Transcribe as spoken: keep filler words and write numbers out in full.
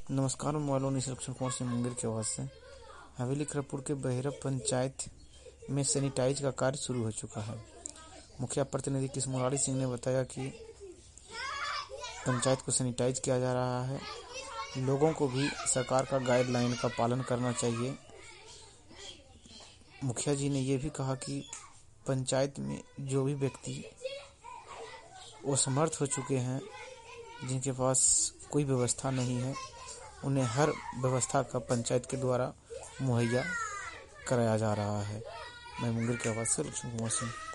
नमस्कार, मोबाइल उन्नीस लक्ष्मण कुमार सिंह मुंगेर की आवाज़ से। हवेली खड़गपुर के बहेरा पंचायत में सैनिटाइज का कार्य शुरू हो चुका है। मुखिया प्रतिनिधि किस मुरारी सिंह ने बताया कि पंचायत को सैनिटाइज किया जा रहा है। लोगों को भी सरकार का गाइडलाइन का पालन करना चाहिए। मुखिया जी ने यह भी कहा कि पंचायत में जो भी व्यक्ति असमर्थ हो चुके हैं, जिनके पास कोई व्यवस्था नहीं है, उन्हें हर व्यवस्था का पंचायत के द्वारा मुहैया कराया जा रहा है। मैं मुंगेर की आवाज़ से लक्ष्मण कुमार सिंह।